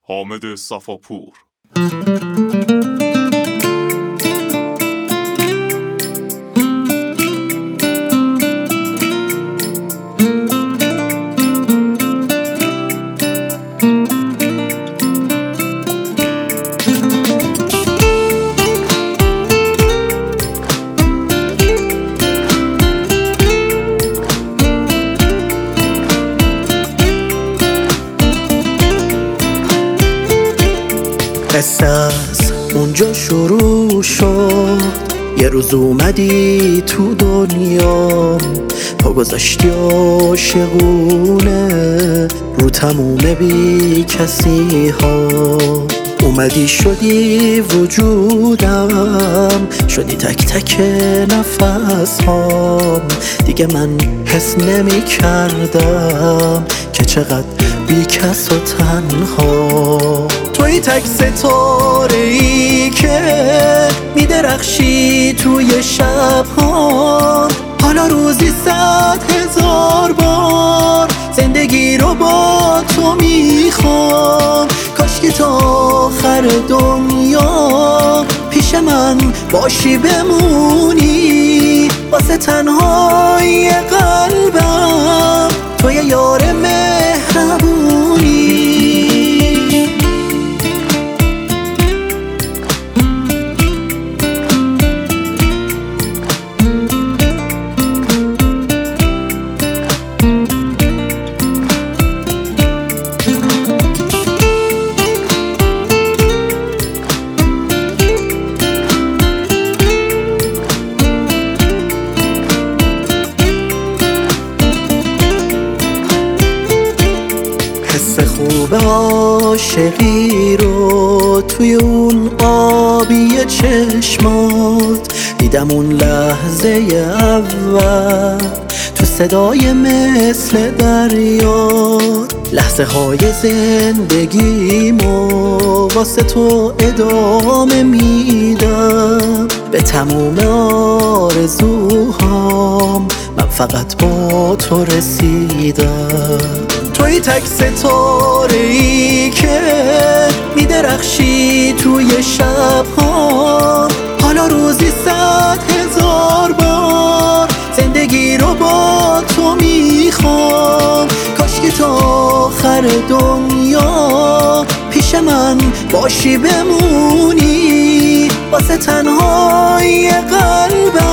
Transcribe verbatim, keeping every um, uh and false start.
حامد صفاپور. قصه از اونجا شروع شد، یه روز اومدی تو دنیا، پا گذاشتی عاشقونه رو تموم بی کسی ها. اومدی شدی وجودم، شدی تک تک نفس هام. دیگه من حس نمی کردم که چقدر بی کس و تنها. توی تک ستاره ای که می درخشی توی شب ها. حالا روزی صد هزار بار زندگی رو با تو میخوام. کاش که تا آخر دنیا پیش من باشی بمونی، واسه تنهایی قلبم توی یار مهربونی. حس خوب عاشقی رو توی اون آبی چشمات دیدم. اون لحظه اول تو صدای مثل دریات، لحظه های زندگیمو واسه تو ادامه میدم. به تموم آرزوهام من فقط با تو رسیدم. توی تک ستاره ای که می درخشی توی شب ها. حالا روزی صد هزار بار زندگی رو با تو میخوام. کاش که تا آخر دنیا پیش من باشی بمونی، واسه تنهایی قلبم